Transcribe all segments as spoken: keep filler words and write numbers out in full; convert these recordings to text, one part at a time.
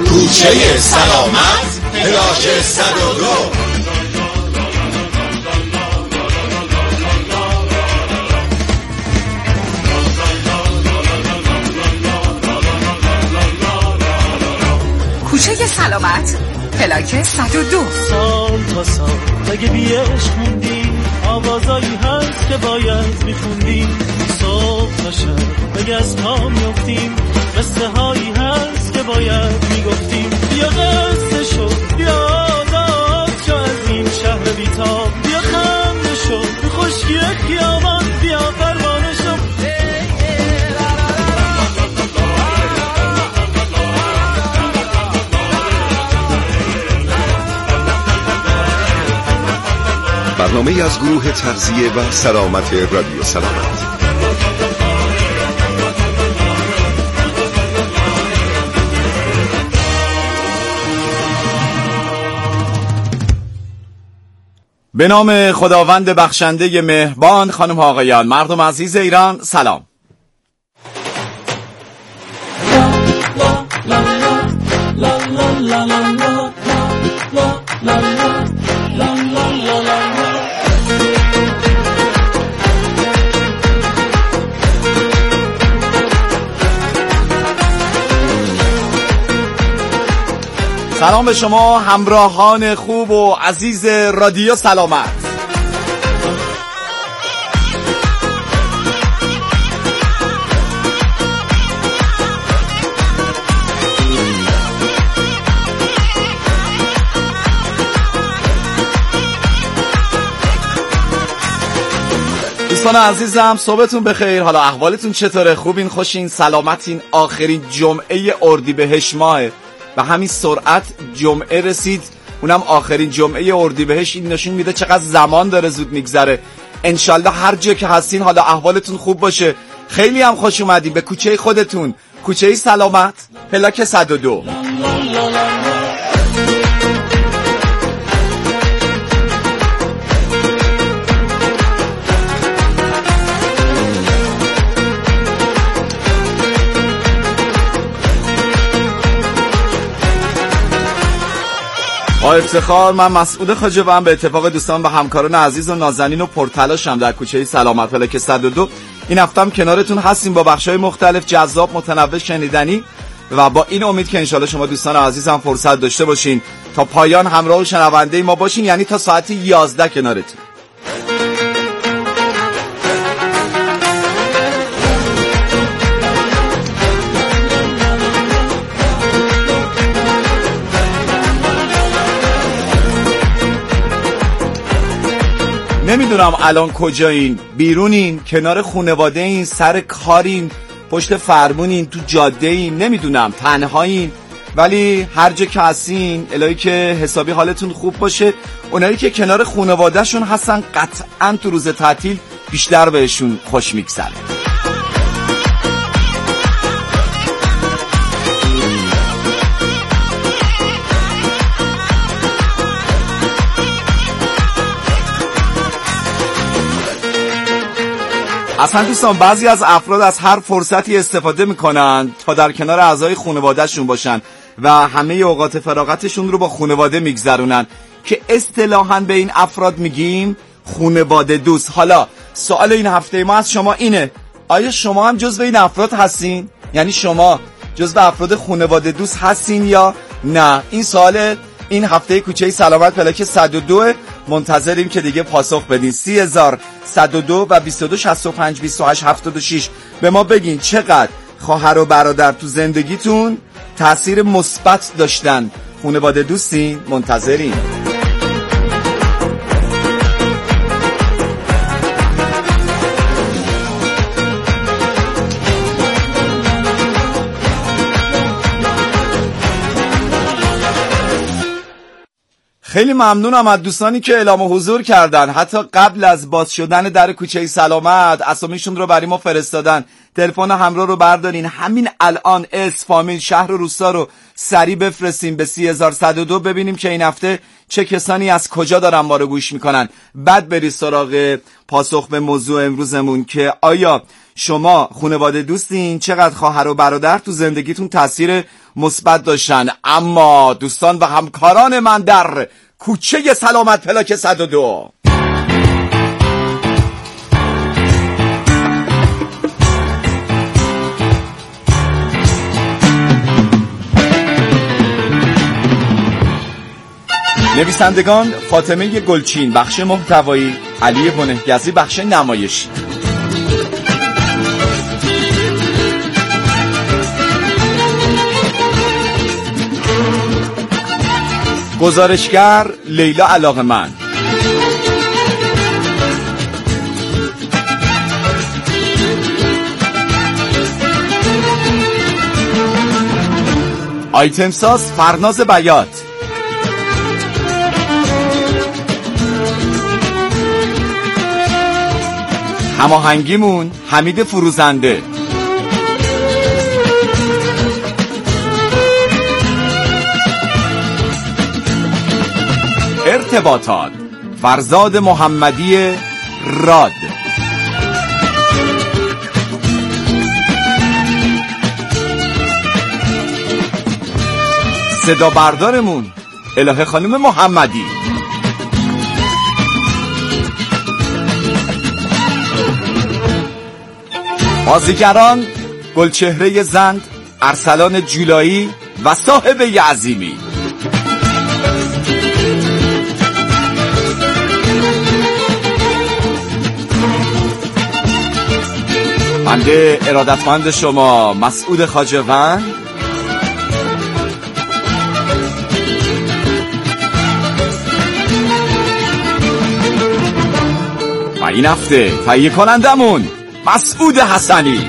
کوچه سلامت پلاک صد و دو. کوچه سلامت پلاک صد و دو. سال تا سال اگه بیش خوندی آوازایی هست که باید میخوندیم. صبح تا شب اگه از پا میفتیم قصه هایی هست که باید میگفتیم. بیا قصه شو بیا آزاد شو از این شهر بیتاب. بیا خنده شو تو خشکی خیابان بیا پروانه شو. برنامه از گروه تغذیه و سلامت رادیو سلامت. به نام خداوند بخشنده مهربان. خانم ها آقایان، مردم عزیز ایران، سلام. سلام به شما همراهان خوب و عزیز رادیو سلامت. دوستان عزیزم، صبحتون بخیر. حالا احوالتون چطوره؟ خوبین؟ خوشین؟ سلامتین؟ آخرین جمعه اردیبهشت ماه، به همین سرعت جمعه رسید، اونم آخرین جمعه اردیبهشت. این نشون میده چقدر زمان داره زود میگذره. انشالله هر جا که هستین حالا احوالتون خوب باشه. خیلی هم خوش اومدین به کوچه خودتون، کوچه سلامت پلاک صد و دو. با افتخار من مسعود خاجوی به اتفاق دوستان و همکاران عزیز و نازنین و پرتلاشم در کوچه سلامت پلاک صد و دو این هفته هم کنارتون هستیم با بخشای مختلف، جذاب، متنوع، شنیدنی و با این امید که انشالله شما دوستان عزیزم فرصت داشته باشین تا پایان همراه و شنونده ما باشین، یعنی تا ساعت یازده کنارتون. نمیدونم الان کجایین، بیرونین، کنار خانواده این، سر کارین، پشت فرمونین، تو جاده این، نمیدونم تنهایین، ولی هر جا که هستین الهی که حسابی حالتون خوب باشه. اونایی که کنار خانواده شون هستن قطعا تو روز تعطیل بیشتر بهشون خوش میگذره. اصلا دوستان بعضی از افراد از هر فرصتی استفاده میکنن تا در کنار اعضای خانواده‌شون باشن و همه اوقات فراغتشون رو با خانواده میگذرونن که اصطلاحاً به این افراد میگیم خانواده دوست. حالا سوال این هفته ما از شما اینه، آیا شما هم جزو این افراد هستین؟ یعنی شما جزو افراد خانواده دوست هستین یا نه؟ این سوال این هفته کوچه سلامت پلاک صد و دو. منتظریم که دیگه پاسخ بدین. سی هزار صد و دو و بیست و دو شصت و پنج بیست و هشت هفتاد و شش به ما بگین چقدر خواهر و برادر تو زندگیتون تأثیر مثبت داشتن. خانواده دوستین؟ منتظریم. خیلی ممنونم از دوستانی که اعلام حضور کردن، حتی قبل از باز شدن در کوچه سلامت اسامیشون رو برای ما فرستادن. تلفن همراه رو بردارین، همین الان اسم، فامیل، شهر و روستا رو سریع بفرستین به سی هزار صد و دو ببینیم که این هفته چه کسانی از کجا دارن ما رو گوش میکنن. بعد برید سراغ پاسخ به موضوع امروزمون که آیا شما خانواده دوستین، چقدر خواهر و برادر تو زندگیتون تاثیر مثبت داشتن. اما دوستان و همکاران من در کوچه سلامت پلاک صد و دو، نویسندگان فاطمه گلچین بخش محتوایی، علی بنهگزی بخش نمایشی. گزارشگر لیلا علاقمند. آیتم ساز فرناز بیات. هماهنگیمون حمید فروزنده. ارتباطات فرزاد محمدی راد. صدا بردارمون الهه خانم محمدی. بازیگران گلچهره زند، ارسلان جولایی و صاحب عظیمی. بنده ارادتمند شما مسعود خواجه‌وند و این هفته تهیه کنندمون مسعود حسنی.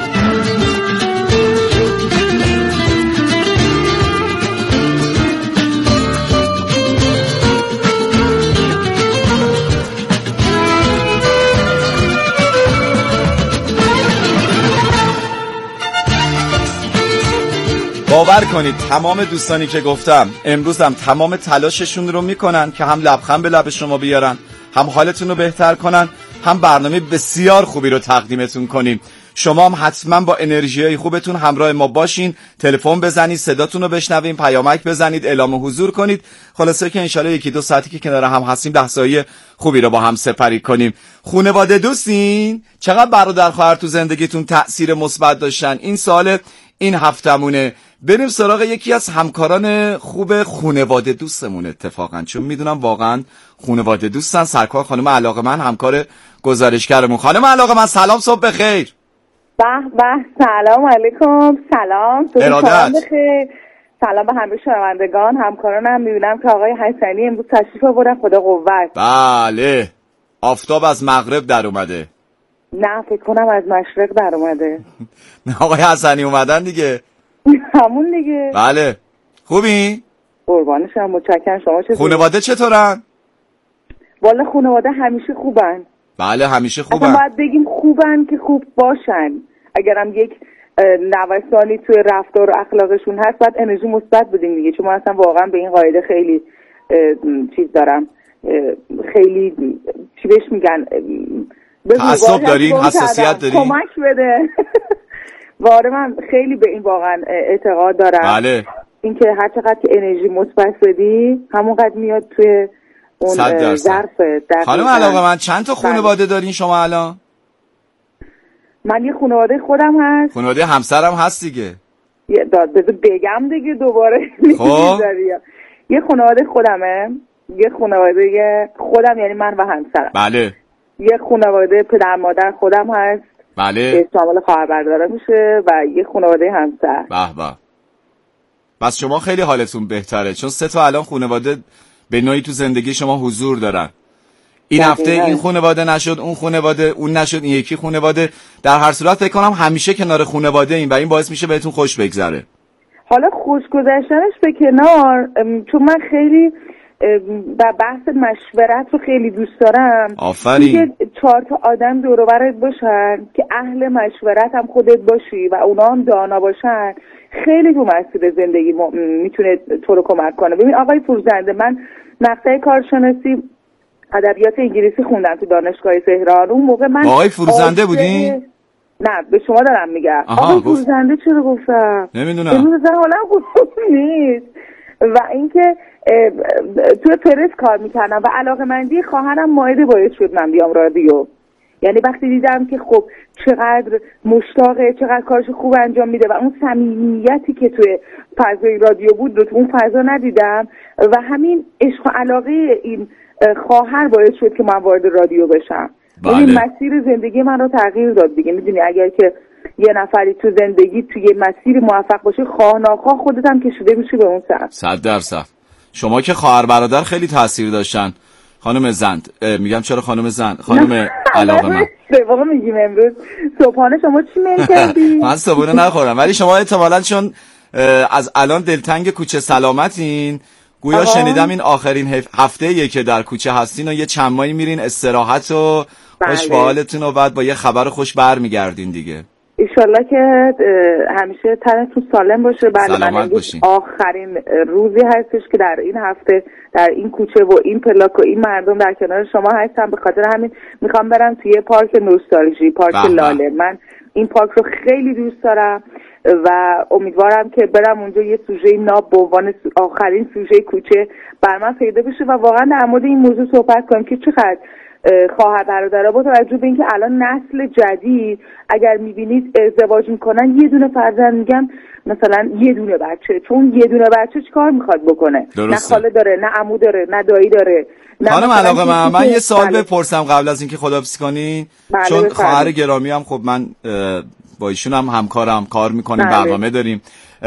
باور کنید تمام دوستانی که گفتم امروز هم تمام تلاششون رو میکنن که هم لبخند به لب شما بیارن، هم حالتون رو بهتر کنن، هم برنامه بسیار خوبی رو تقدیمتون کنیم. شما هم حتما با انرژیای خوبتون همراه ما باشین، تلفن بزنید، صداتون رو بشنویم، پیامک بزنید، اعلام حضور کنید. خلاصه که انشالله یکی دو ساعتی که کنار هم هستیم لحظه‌های خوبی رو با هم سپری کنیم. خانواده دوستین، چقدر برادر خواهر تو زندگیتون تأثیر مثبت داشتن؟ این سوال این هفتمونه. بریم سراغ یکی از همکاران خوب خانواده دوستمون اتفاقا، چون میدونم واقعا خانواده دوستن. سرکار خانم علاقمند، همکار گزارشگرمون. خانم علاقمند سلام، صبح بخیر. به به، سلام علیکم. سلام، ارادت. بخیر. سلام به همه شنوندگان. همکارانم میبینم که آقای حسنی امروز تشریف آوردن، خدا قوت. بله، آفتاب از مغرب در اومده. نه فکر کنم از مشرق در اومده. آقای حسنی اومدن دیگه. همون دیگه. بله. خوبی؟ قربانشم، متشکرم. شما چطوری؟ خانواده چطورن؟ والا خانواده همیشه خوبن. بله همیشه خوبن. اصلا باید بگیم خوبن که خوب باشن. اگرم یک نوسانی توی رفتار و اخلاقشون هست باید انرژی مثبت بدیم دیگه، چون من اصلا واقعا به این قاعده خیلی چیز دارم، خیلی چی بهش میگن، تعصب دارین، حساسیت دارین، کمک بده. واره من خیلی به این واقعا اعتقاد دارم. بله. اینکه هر چقدر که انرژی مثبت بدی همونقدر میاد توی اون ظرف. خانم علاقه من چند تا خانواده دارین شما الان؟ من یه خانواده خودم هست. خانواده همسرم هست دیگه. یه داد بذار بگم دیگه دوباره. خب یه خانواده خودمه، یه خانواده خودم یعنی من و همسرم. بله. یه خانواده پدر مادر خودم هست. بله. شامل خواهر برادر میشه و یه خانواده همسر. به به. بس شما خیلی حالتون بهتره، چون سه تا الان خانواده به نوعی تو زندگی شما حضور دارن. این هفته این خانواده نشد، اون خانواده، اون نشد، این یکی خانواده. در هر صورت فکر کنم همیشه کنار خانواده این و این باعث میشه بهتون خوش بگذره. حالا خوش گذشتنش به کنار، چون من خیلی و بحث مشورت رو خیلی دوست دارم. آفرین. چهار تا آدم دور و برت باشن که اهل مشورت هم خودت باشی و اونا هم دانا باشن، خیلی تو مسیر زندگی میتونه تو رو کمک کنه. ببین آقای فروزنده، من مقطع کارشناسی ادبیات انگلیسی خوندم تو دانشگاه تهران. اون موقع من آقای فروزنده بودین؟ نه به شما دارم میگم. آقای گوزنده چرا گفتم نمیدونم امروز حالا خوب نیست. و اینکه توی پرس کار میکردم و علاقه‌مندی خواهرم مایده باعث شد من بیام رادیو. یعنی وقتی دیدم که خب چقدر مشتاقه، چقدر کارش خوب انجام میده و اون صمیمیتی که توی فضای رادیو بود رو تو اون فضا ندیدم و همین عشق و علاقه این خواهر باعث شد که من وارد رادیو بشم. بله. این مسیر زندگی من رو تغییر داد دیگه. میدونی اگر که یه نفری تو زندگی توی مسیر موفق باشه خواه ناخواه خودت هم کشیده میشی به اون سمت. صد درصد. شما که خواهر برادر خیلی تاثیر داشتن خانم زند. میگم چرا خانم زند؟ خانم علاقه من به واقع میگیم امروز صبحانه شما چی میل کردی؟ من صبحانه نخورم ولی شما احتمالاً چون از الان دلتنگ کوچه سلامتین گویا آه. شنیدم این آخرین هفته‌ایه که در کوچه هستین و یه چند ماهی میرین استراحت و خوش به حالتون و بعد با یه خبر خوش برمیگردین دیگه. ایشالله که همیشه تنتون سالم باشه. سلامت باشین. آخرین روزی هستش که در این هفته در این کوچه و این پلاک و این مردم در کنار شما هستم. به خاطر همین میخوام برم توی پارک نوستالژی، پارک بحبه. لاله. من این پارک رو خیلی دوست دارم و امیدوارم که برم اونجا یه سوژه ناب به عنوان آخرین سوژه کوچه بر من پیدا بشه و واقعا در مورد این موضوع صحبت کنیم که چقدر خواهر برادرها با توجه به اینکه الان نسل جدید اگر میبینید ازدواج میکنن یه دونه فرزند میگن مثلا یه دونه بچه، چون یه دونه بچه چیکار میخواد بکنه؟ درسته. نه خاله داره، نه عمو داره، نه دایی داره. خانم علاقه من من یه سوال بله. بپرسم قبل از اینکه خداحافظی کنی. بله چون خواهر گرامی هم خب من با ایشون هم همکارم کار میکنیم بله. برنامه داریم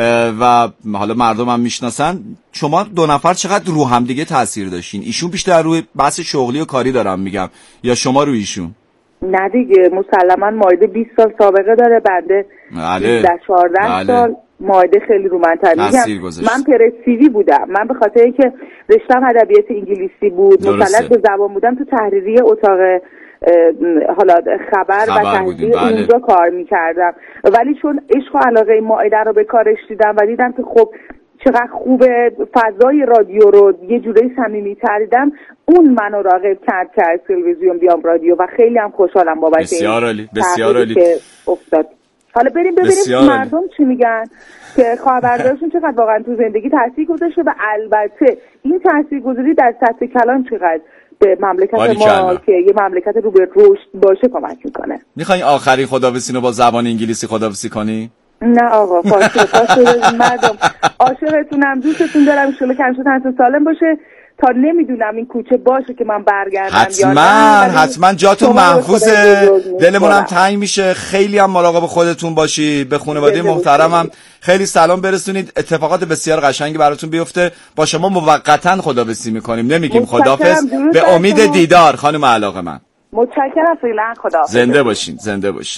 و حالا مردم هم میشناسن. شما دو نفر چقدر رو هم دیگه تاثیر داشتین؟ ایشون بیشتر روی بحث شغلی و کاری دارم میگم یا شما روی ایشون؟ نه دیگه مسلما مایده بیست سال سابقه داره، بنده بله. چهارده بله. سال مایده خیلی رو من تاثیر گذاشت. من پرسیوی بودم، من به خاطر اینکه رشتم ادبیات انگلیسی بود مسلط به زبان بودم، تو تحریریه اتاق حالا خبر, خبر و تحریر بله. اونجا کار میکردم، ولی چون عشق و علاقه مائده رو به کارش دیدم و دیدم که خب چقدر خوبه فضای رادیو رو یه جوری صمیمی‌تر دیدم، اون منو راغب کرد که از تلویزیون بیام رادیو و خیلی هم خوشحالم بابت این بسیار عالی بسیار عالی که افتاد. حالا بریم ببینیم مردم چی میگن که خبردارشون چقدر واقعا تو زندگی تاثیر گذاشته و البته این تاثیرگذاری در سطح کلان چقدر به مملکت ما که یه مملکت رو به رشد باشه کمک میکنه. میخوای آخری خداحافظی رو با زبان انگلیسی خداحافظی کنی؟ نه آقا فاصله فاصله مردم عاشقتونم، دوستتون دارم، ان شاءالله که همیشه سالم باشه تا نمیدونم این کوچه باشه که من برگردم حتما یا نه. حتما جاتون محفوظه، دلمون هم تنگ میشه. خیلی هم مراقب خودتون باشی، به خانواده محترمم خیلی سلام برسونید. اتفاقات بسیار قشنگی براتون بیفته. با شما موقتا خداحافظی میکنیم، نمیگیم خداحافظ، به امید دیدار. خانم علاقه من متشکرم، فعلا خداحافظ. زنده باشین زنده باشین.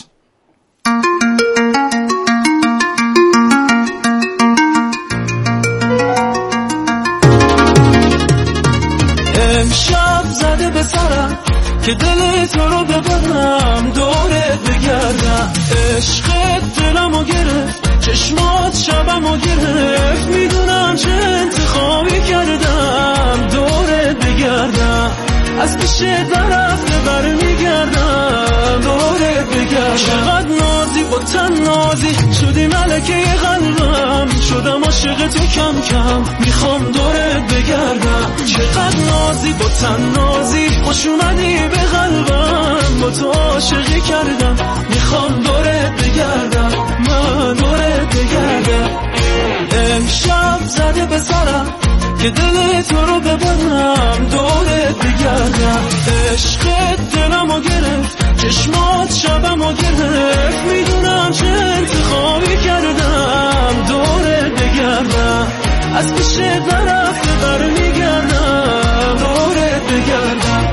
امشب زده به سرم که دل تو رو ببرم، دورت بگردم. عشقت دلمو گرفت، چشمات شبمو گرفت، میدونم چه انتخابی کردم، دورت بگردم. از پیش درفت برمیگردم، دورت بگردم. چقدر نازی با تن نازی شدی ملکه قلبم، شدم عاشق تو کم کم، میخوام دورت بگردم. چقدر نازی با تن نازی خوش اومدی به قلبم، با تو عاشقی کردم، میخوام دورت بگردم، من دورت بگردم. امشب زده به سرم که دل تو رو ببرم، دورت بگردم. عشقت دلمو گرفت، چشمات شبمو گرفت، میدونم چه انتخابی کردم، دورت بگردم. از پیش درفت برمیگردم، دورت بگردم.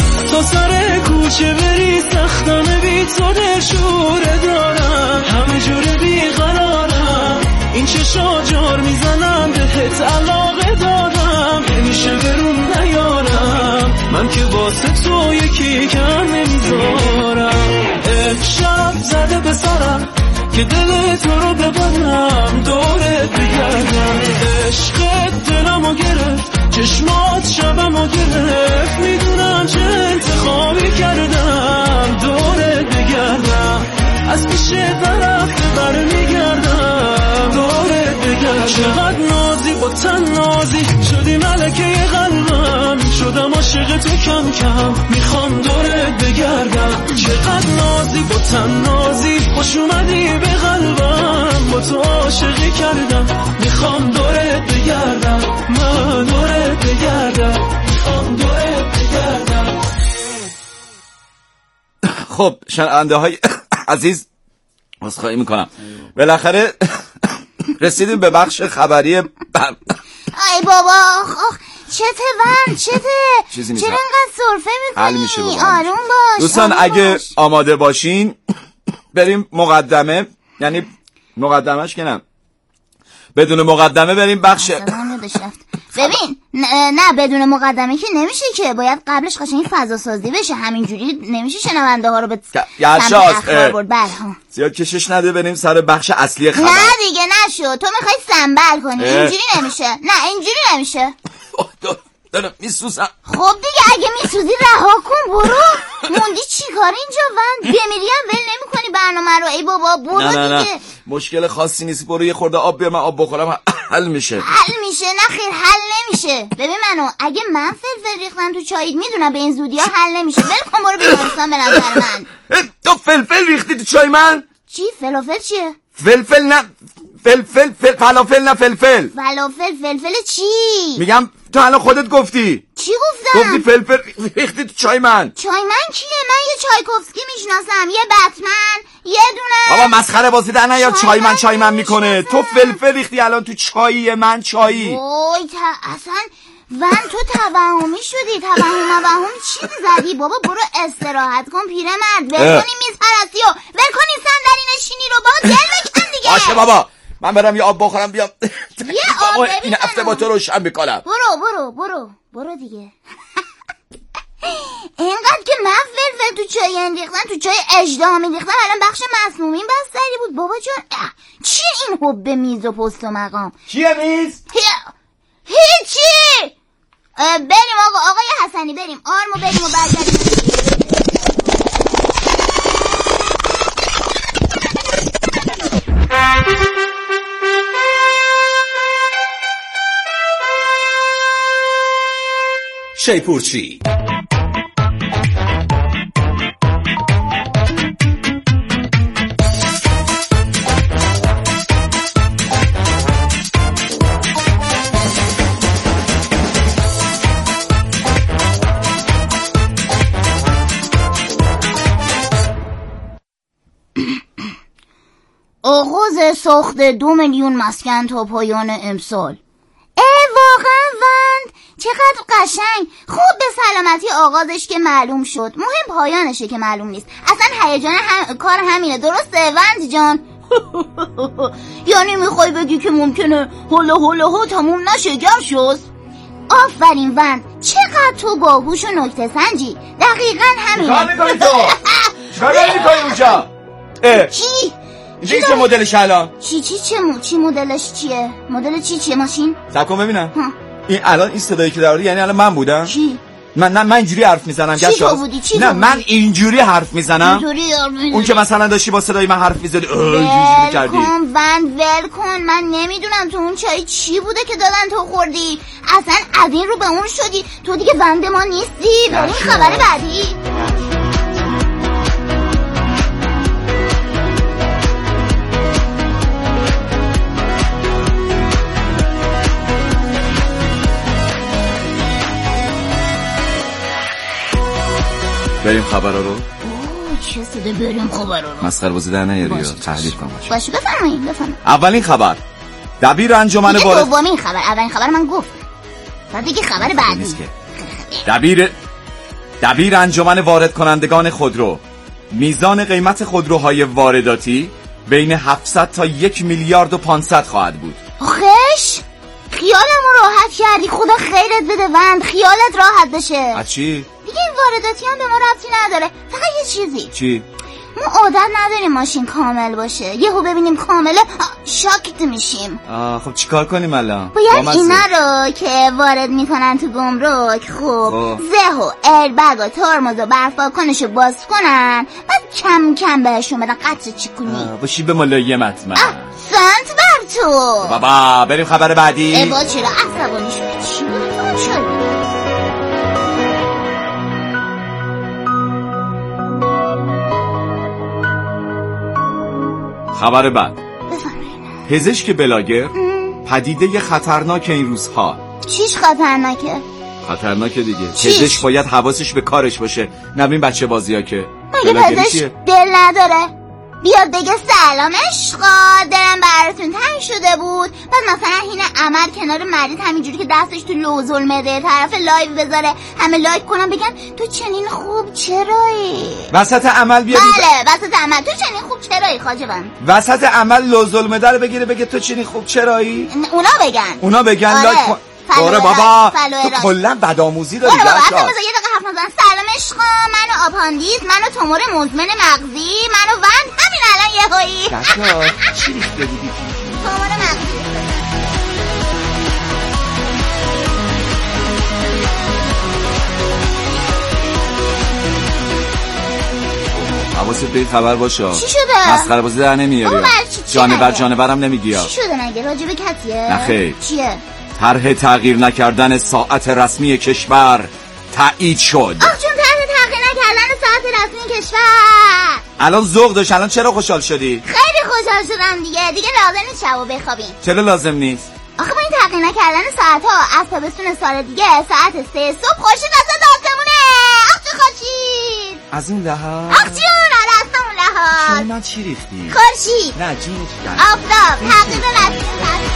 سر کوچه بری سختانه بی تو دلشوره دارم، همه زده به سرم که دل تو رو ببرم دورت بگردم. عشقت دلمو گرفت، چشمات شبمو گرفت، میدونم چه انتخابی کردم دورت بگردم. از پیش طرف برمیگردم دورت بگردم. چقدر نازی با تن نازی شدی ملکه قلبم، شدم عاشق تو کم کم میخوام دورت بگردم. چقدر نازی با تن نازی خوش اومدی به قلبم، با تو عاشقی کردم میخوام دورت بگردم. من دورت بگردم، میخوام دورت بگردم. خب شنونده های عزیز عذرخواهی میکنم، بالاخره رسیدیم به بخش خبری بر... ای بابا آخ چته ون چته چرا اینقدر سرفه میکنی؟ آروم باش دوستان. آروم اگه باش. آماده باشین بریم مقدمه، یعنی مقدمهش که نه بدون مقدمه بریم بخش. ببین نه, نه بدون مقدمه که نمیشه، که باید قبلش قشنگ فضا سازی بشه، همینجوری نمیشه شنونده ها رو به سمت اخبار برد. بله زیاد کشش نده، بریم سر بخش اصلی خبر. نه دیگه نشو، تو میخوای سنبل کنی. اینجوری نمیشه، نه اینجوری نمیشه. دارم میسوزم. خب دیگه اگه میسوزی رها کن برو. موندی چی کار اینجا ون؟ بمیریم ول نمی کنی برنامه رو. ای بابا برو نه نه دیگه. نه مشکل خاصی نیست، برو یه خورده آب بیار، من آب بخورم حل میشه. حل میشه؟ نه خیر حل نمیشه. ببین منو اگه من فلفل ریختم تو چایت میدونم به این زودی ها حل نمیشه. ول کن برو بیمارستان به نظر من. تو فلفل ریختی تو چای من؟ چی فلافل چیه؟ فلفل نه فلفل فل فلافل نه فلفل. فلافل فلفل چی؟ میگم تو الان خودت گفتی. چی گفتم؟ گفتی فلفل ریختی تو چای من. چای من کیه؟ من یه چایکوفسکی میشناسم، یه بتمن، یه دونه. بابا مسخره بازی در نیار. چای من چای من میکنه. تو فلفل ریختی الان تو چای من چایی. وای تا اصلا ون تو توهمی شدی. توهم توهم چی زدی بابا؟ برو استراحت کن پیرمرد. ول کنی میز پرستی و ول کنی صندلی نشینی رو. بابا دل بکن دیگه. باشه بابا من برم یه آب بخورم بیام. یه آب ببین این هفته با تو روشن میکنم. برو برو برو برو دیگه. اینقدر که من فلفل تو چای اندیختن، تو چای اژدها میریختن، الان بخش مسمومین بستری بود. بابا جان چیه این حب میز و پست و مقام؟ چیه میز؟ هیچی. بریم آقا آقای حسنی بریم آرمو بریم و برگردیم. شیپورچی آغاز ساخت دو میلیون مسکن تا پایان امسال. اه واقعا وند چقدر قشنگ. خوب به سلامتی آغازش که معلوم شد، مهم پایانشه که معلوم نیست. اصلا هیجان هم... کار همینه. درسته وند جان؟ یعنی میخوای بگی که ممکنه هله هله ها تموم نشه گرشوز؟ آفرین وند، چقدر تو باهوش و نکته سنجی. دقیقا همینه. چیکار میکنی تو؟ چیکار میکنی اونجا؟ چی؟ اینجا چه مدلش الان؟ چی چی چه مو... چی مدلش چیه؟ مدل چی چیه ماشین؟ صبر کن ببینم. این الان این صدایی که داری یعنی الان من بودم؟ چی؟ من نه من اینجوری حرف میزنم چی تو بودی؟ چی نه من اینجوری حرف میزنم. اینجوری حرف میزنم. اون که مثلا داشتی با صدای من حرف میزدی اینجوری کردی. ول کن وند ول کن. من نمیدونم تو اون چای چی بوده که دادن تو خوردی. اصلا از این رو به اون شدی تو دیگه وند ما نیستی. به اون خبر بعدی. بریم خبر رو. اوه چه صده بریم خبر رو. مسخره بازی در نیاری یا تحلیل کن باشه. باشه بفرمایید بفرمایید. اولین خبر دبیر انجمن وارد. دومین خبر. اولین خبر من گفت. بعد دیگه خبر بعدی. دبیر دبیر انجمن وارد کنندگان خودرو میزان قیمت خودروهای وارداتی بین هفتصد تا یک میلیارد و پانصد خواهد بود. آخش خیالمو راحت کردی. خدا خیرت بده وند. خیالت راحت بشه. از چی؟ دیگه این وارداتی هم به ما ربطی نداره. فقط یه چیزی. چی؟ ما عادت نداریم ماشین کامل باشه، یهو ببینیم کامله شاکت میشیم. آه خب چیکار کنیم الان؟ باید اینا رو که وارد میکنن تو گمرک خوب زه و ایربگ و ترمز و برفاکنشو باز کنن، بعد کم کم بهشون بدن قطع چیکونی. باشی به ملایمت من سنت بر تو بابا. بریم خبر بعدی. ای با چرا عصبانی شدی؟ چی بود شد؟ خبر بعد. پزشک بلاگر پدیده خطرناک این روزها. چیش خطرناکه؟ خطرناکه دیگه. پزشک باید حواسش به کارش باشه، نبین بچه بازی ها که. مگه پزشک دل نداره؟ بیاد بگه سلام عشقا دلم براتون تنگ شده بود، بعد مثلا این عمل کنار مریض همینجوری که دستش تو لوز المعده طرف لایو بذاره همه لایک کنن بگن تو چنین خوب چرایی؟ وسط عمل بیاد. بله وسط عمل تو چنین خوب چرایی خاجبان؟ وسط عمل لوز المعده رو بگیره بگه تو چنین خوب چرایی؟ اونا بگن. اونا بگن آره. لایک کن. آره بابا تو کلا بدآموزی داری. آره بابا اصلا بذار یه دقیقه حرف نزن. سلام عشقا منو آپاندیس، منو تومور مزمن مغزی، منو وند همین الان یهویی. داشا چی ریخته بودی؟ تومور مغزی. حواست به خبر باشه. چی شده؟ مسخره بازی در نمیاری. جانور جانورم نمیگی. چی شده مگه؟ راجب کتیه؟ نه خیر. چیه؟ طرح تغییر نکردن ساعت رسمی کشور تایید شد. آخ چون طرح تغییر نکردن ساعت رسمی کشور. الان ذوق داشت. الان چرا خوشحال شدی؟ خیلی خوشحال شدم دیگه. دیگه لازم نیست شبو بخوابیم. چرا لازم نیست؟ آخه با این تغییر نکردن ساعت ها از تابستون سال دیگه ساعت سه صبح خورشید وسط آسمونه. آخ چه خورشید. از اون لحاظ. آخ جون آره از اون لحاظ. چون من چی ریختی؟ خورشید. نه جون چی؟ آفتاب. تغییر رسمی.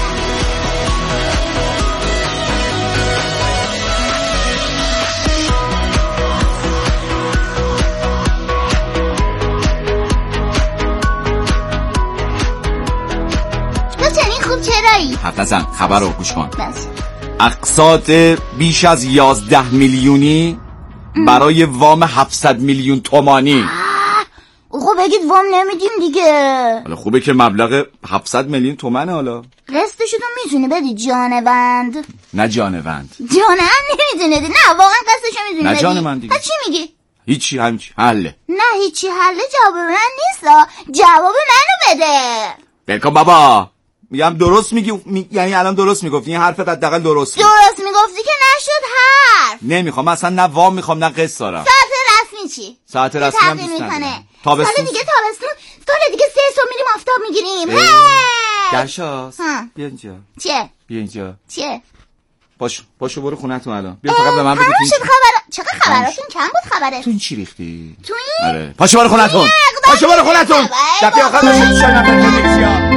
چرایی؟ حرف نزن خبر رو گوش کن. بس. اقساط بیش از یازده میلیونی برای وام هفتصد میلیون تومانی. خب بگید وام نمیدیم دیگه. حالا خوبه که مبلغ هفتصد میلیون تومنه. حالا قسطشو تو میتونی بدی جانوند؟ نه جانوند. جانوند نمیتونی بدی؟ نه واقعا قسطشو میتونی بدی؟ نه جانوند دیگه. چی میگی؟ هیچی همچی حله. نه هیچی حله جواب من نیست. جواب منو بده. بلکن بابا میگم درست میگی می... یعنی الان درست میگفتی. این حرفت حداقل درست بود. درست میگفتی که نشد حرف. نمیخوام اصلا نه وام میخوام نه قسط دارم. ساعت رسمی چی؟ ساعت رسمی هم دوست ندارم. تابستون سال دیگه تابستون سال دیگه سه صبح میریم آفتاب میگیریم. گرشاس بیا اینجا. چیه؟ بیا اینجا. چیه؟ پاشو پاشو برو خونتون الان. بیا فقط به من بگو چی خبر. چقدر خبراتون کم بود خبره. تو این چی ریختی؟ تو این؟ آره پاشو برو خونتون. پاشو برو خونتون. دفعه آخر داشتید چای نمی‌خوردید.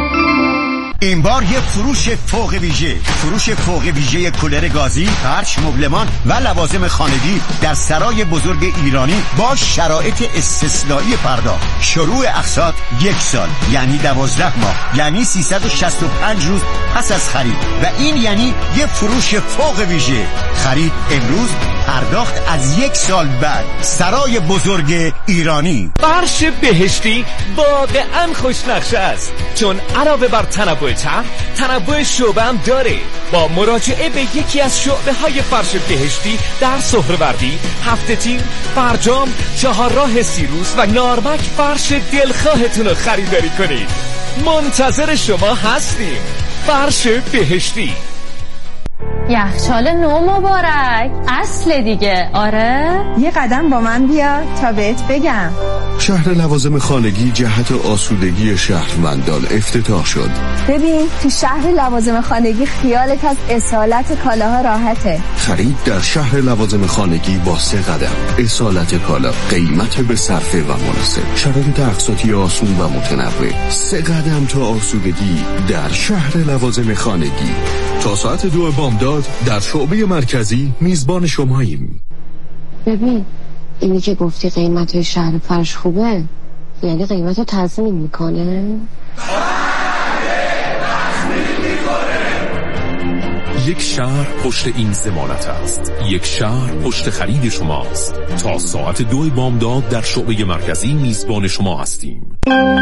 این بار یه فروش فوق ویژه فروش فوق ویژه کولر گازی، فرش، مبلمان و لوازم خانگی در سرای بزرگ ایرانی با شرایط استثنایی پرداخت. شروع اقساط یک سال یعنی دوازده ماه یعنی سیصد و شصت و پنج روز پس از خرید و این یعنی یه فروش فوق ویژه. خرید امروز پرداخت از یک سال بعد. سرای بزرگ ایرانی. فرش بهشتی واقعا خوشنقشه است چون علاوه بر تنوع طرح تنوع شعبه هم داره. با مراجعه به یکی از شعبه های فرش بهشتی در سهروردی، هفته تیر، فرجام، چهارراه سیروس و نارمک فرش دلخواهتون رو خریداری کنید. منتظر شما هستیم. فرش بهشتی. یخچال نو مبارک. اصل دیگه. آره یه قدم با من بیا تا بهت بگم. شهر لوازم خانگی جهت آسودگی شهروندان افتتاح شد. ببین تو شهر لوازم خانگی خیالت از اصالت کالاها راحته. خرید در شهر لوازم خانگی با سه قدم. اصالت کالا، قیمت به صرفه و مناسب، شرایط اقساطی آسون و متنوع. سه قدم تا آسودگی در شهر لوازم خانگی. تا ساعت دو بامداد در شعبه مرکزی میزبان شماییم. ببین اینی که گفتی قیمت های شهر فرش خوبه یعنی قیمت رو تضمین میکنه؟ یک شهر پشت این ضمانت است. یک شهر پشت خرید شماست. تا ساعت دو بامداد در شعبه مرکزی میزبان شما هستیم.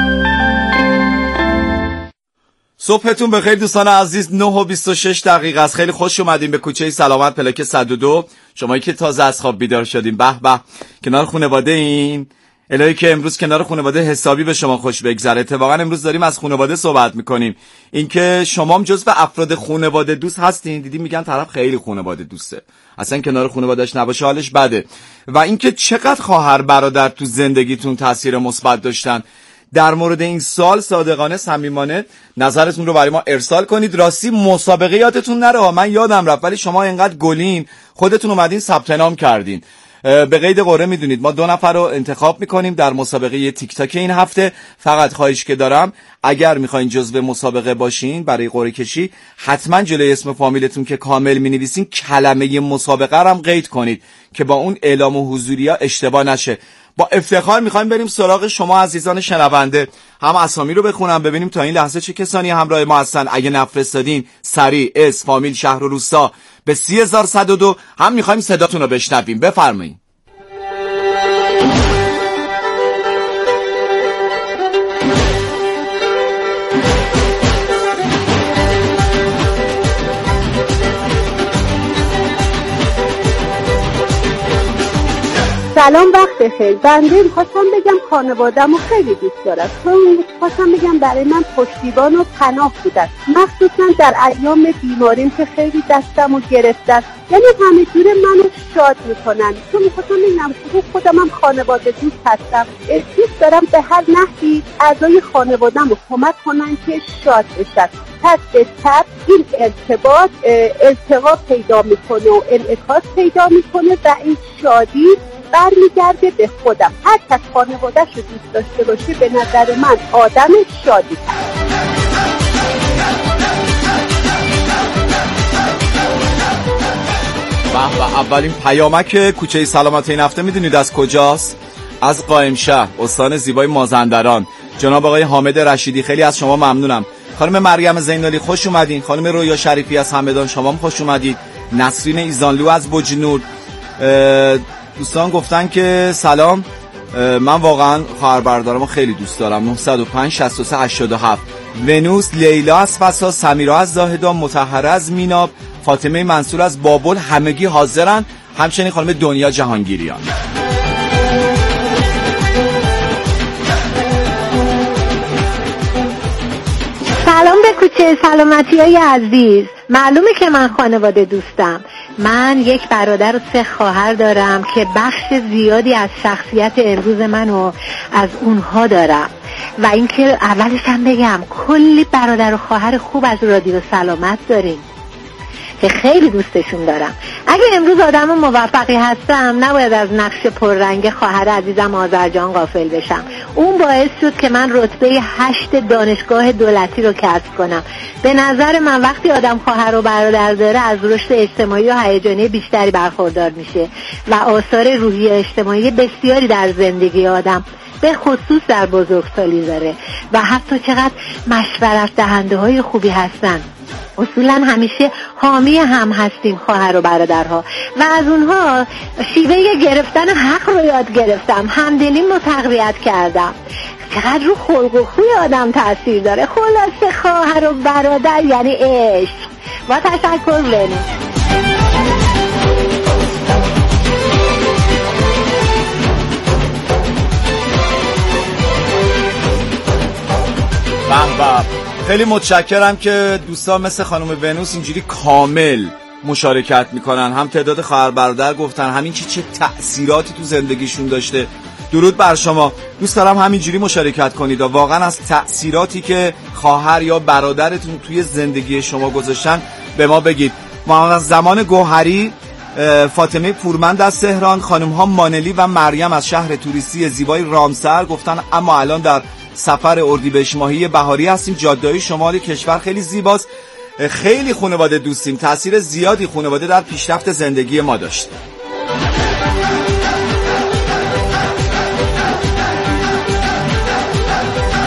صبحتون بخیر دوستان عزیز. نه و بیست و شش دقیقه است. خیلی خوش اومدین به کوچه سلامت پلاک صد و دو. شمایی که تازه از خواب بیدار شدین، به به، کنار خانواده این. الهی که امروز کنار خانواده حسابی به شما خوش بگذره. اتفاقا امروز داریم از خانواده صحبت میکنیم. اینکه شما هم جزو افراد خانواده دوست هستین. دیدی میگن طرف خیلی خانواده دوسته، اصلا کنار خانواده‌اش نباشه حالش بده. و اینکه چقدر خواهر برادر تو زندگیتون تاثیر مثبت داشتن. در مورد این سال صادقانه صمیمانه نظرتون رو برای ما ارسال کنید. راستی مسابقه یادتون نره، من یادم رفت ولی شما اینقدر گلین خودتون اومدین ثبت نام کردین. به قید قره میدونید ما دو نفر رو انتخاب میکنیم در مسابقه تیک تاک این هفته. فقط خواهش که دارم اگر میخواین جزو مسابقه باشین برای قرعه کشی، حتما جلوی اسم فامیلتون که کامل مینویسین کلمه مسابقه رو هم قید کنید که با اون اعلام حضوری ها اشتباه نشه. با افتخار میخوایم بریم سراغ شما عزیزان شنونده. هم اسامی رو بخونم ببینیم تا این لحظه چه کسانی همراه ما هستن. اگه نفرستادین سریع اسم، فامیل، شهر و روستا به سی هزار و صد و دو هم میخوایم صداتون رو بشنویم. بفرمایید. سلام، وقت بخیر. بنده میخواستم بگم خانواده‌مو خیلی دوست دارم، چون میخواستم بگم برای من پشتیبان و پناه بودن، مخصوصا در ایام بیماریم که خیلی دستمو گرفتن. یعنی همه جور منو شاد میکنن. چون میخواستم بگم خودم هم خانواده دوست هستم، دوست دارم به هر نحوی اعضای خانواده‌مو کمک کنن که شاد بشن. پس به تب این ارتباط ارتقا پیدا میکنه و انعکاس پیدا میکنه و این شادی برمیگرده به خودم. هر کس خانواده‌اش رو دوست داشته باشه به نظر من آدم شادی هست. و اولین پیامک کوچه سلامت این هفته میدونید از کجاست؟ از قائم شهر، استان زیبای مازندران، جناب آقای حامد رشیدی. خیلی از شما ممنونم. خانم مریم زینالی خوش اومدین. خانم رویا شریفی از همدان شما هم خوش اومدید. نسرین ایزانلو از بجنور. دوستان گفتن که سلام، من واقعا خواهر برادرامو خیلی دوست دارم. نه صد و پنج شصت و سه هشتاد و هفت. ونوس، لیلا از فسا، سمیرا از زاهدان، مطهره از میناب، فاطمه منصور از بابل، همگی حاضرن. همچنین خانم دنیا جهانگیریان. سلام به کوچه سلامتی های عزیز. معلومه که من خانواده دوستم. من یک برادر و سه خواهر دارم که بخش زیادی از شخصیت امروز منو از اونها دارم. و اینکه اولش هم بگم کلی برادر و خواهر خوب از رادیو سلامت داریم که خیلی دوستشون دارم. اگه امروز آدم موفقی هستم نباید از نقش پررنگ خواهر عزیزم آذرجان غافل بشم. اون باعث شد که من رتبه هشت دانشگاه دولتی رو کسب کنم. به نظر من وقتی آدم خواهر و برادر داره از رشد اجتماعی و هیجانی بیشتری برخوردار میشه و آثار روحی اجتماعی بسیاری در زندگی آدم به خصوص در بزرگسالی داره و حتی چقدر مشورت دهنده های خوبی هستن. اصولا همیشه حامی هم هستیم خواهر و برادرها و از اونها شیوه گرفتن حق رو یاد گرفتم. همدلیم رو تقویت کردم. چقدر رو خلق و خوی آدم تاثیر داره. خلاصه خواهر و برادر یعنی عشق. با تشکر لنو. بابا خیلی متشکرم که دوستان مثل خانم ونوس اینجوری کامل مشارکت میکنن. هم تعداد خواهر برادر گفتن، همین چی چه تأثیراتی تو زندگیشون داشته. درود بر شما. دوست دارم همینجوری مشارکت کنید و واقعا از تأثیراتی که خواهر یا برادرتون توی زندگی شما گذاشتن به ما بگید. ما از زمان گوهری، فاطمه پورمند از تهران، خانم ها مانلی و مریم از شهر توریستی زیبای رامسر گفتن اما الان در سفر اردیبهشت ماهی بهاری هستیم. جاده‌های شمال کشور خیلی زیباست. خیلی خانواده دوستیم. تأثیر زیادی خانواده در پیشرفت زندگی ما داشت.